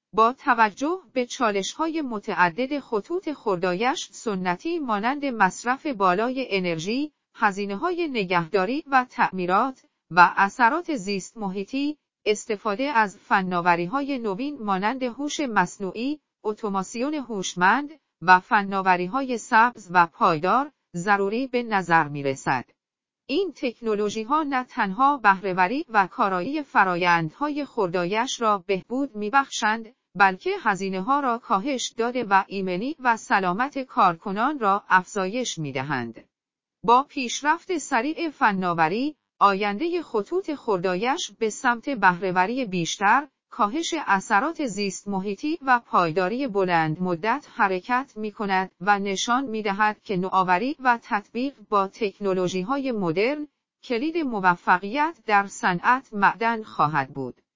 با توجه به چالش‌های متعدد خطوط خوردایش سنتی مانند مصرف بالای انرژی، هزینه‌های نگهداری و تعمیرات و اثرات زیست محیطی، استفاده از فناوری‌های نوین مانند هوش مصنوعی، اتوماسیون هوشمند و فناوری‌های سبز و پایدار ضروری به نظر می‌رسد. این تکنولوژی‌ها نه تنها بهره‌وری و کارایی فرآیندهای خوردایش را بهبود می‌بخشند، بلکه هزینه‌ها را کاهش داده و ایمنی و سلامت کارکنان را افزایش می‌دهند. با پیشرفت سریع فناوری، آینده خطوط خوردایش به سمت بهره‌وری بیشتر، کاهش اثرات زیست محیطی و پایداری بلند مدت حرکت می‌کند و نشان می‌دهد که نوآوری و تطبیق با تکنولوژی‌های مدرن، کلید موفقیت در صنعت معدن خواهد بود.